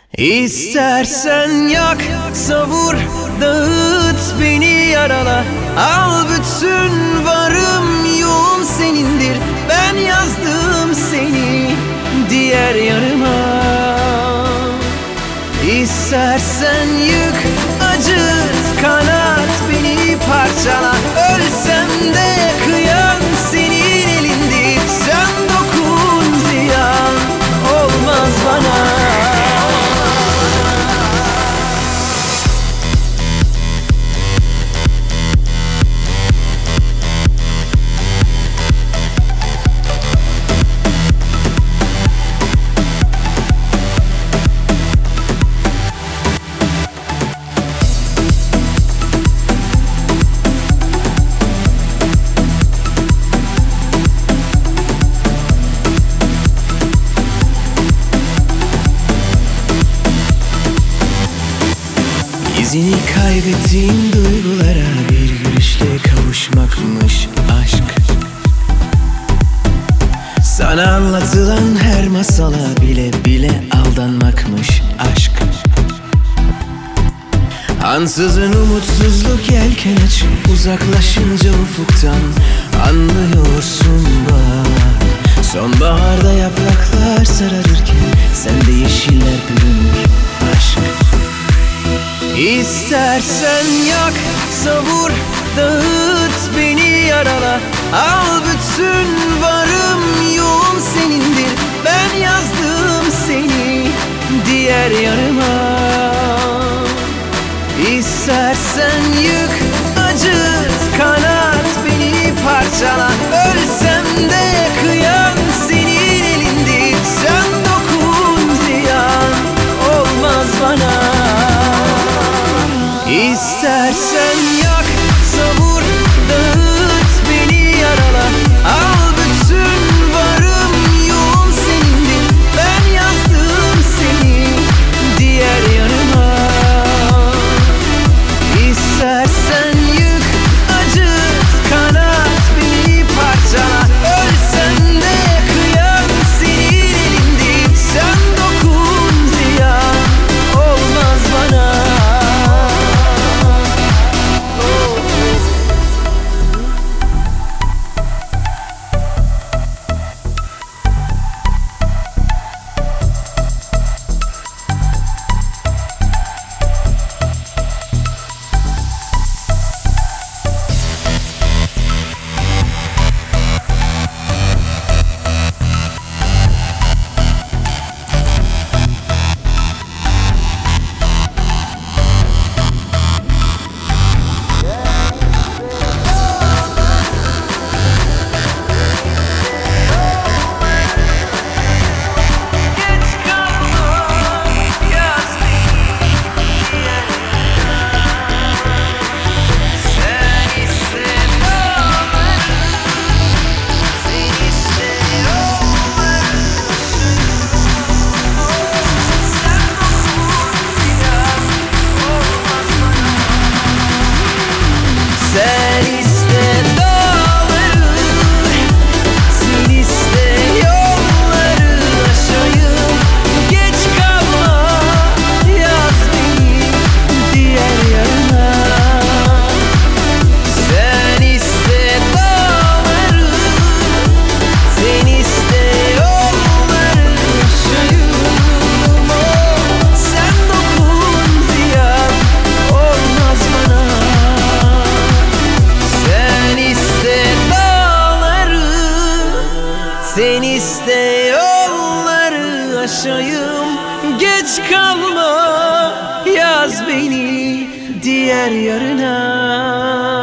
İstersen yak, savur, dağıt, beni yarala. Al bütün varım yoğum senindir. Ben yazdım seni diğer yarıma. İstersen yık, acıt, kanat, beni parçala. Ölsem de kıyan senin elindir. Sen dokun, ziyan olmaz bana. İzini kaybettiğim duygulara bir gülüşle kavuşmakmış aşk. Sana anlatılan her masala bile bile aldanmakmış aşk. Ansızın umutsuzluk yelken açıp uzaklaşınca ufuktan anlıyorsun bak. Sonbaharda yapraklar sararırken sende yeşiller bürünür aşk. İstersen yak, savur, dağıt, beni yarala. Al bütün varım yoğum senindir. Ben yazdım seni diğer yarıma. İstersen yık, acıt, kanat, beni parçala. Ölsem de kıyan senin elindir. Sen dokun, ziyan olmaz bana. İstersen yak, savur, dağıt, beni yarala. Al bütün varım yoğum senindir. Ben yazdım seni diğer yarıma. İstersen yık, acıt, kanat, beni parçala. Ölsem de kıyan senin elindir. Sen dokun, ziyan olmaz bana. Sen iste dağları, sen iste yolları aşayım. Geç kalma, yaz beni diğer yarına. Sen iste dağları, sen iste yolları aşayım. Oh, sen dokun, ziyan olmaz bana. Sen iste dağları, sen iste yolları aşayım. Geç kalma, yaz beni diğer yarına.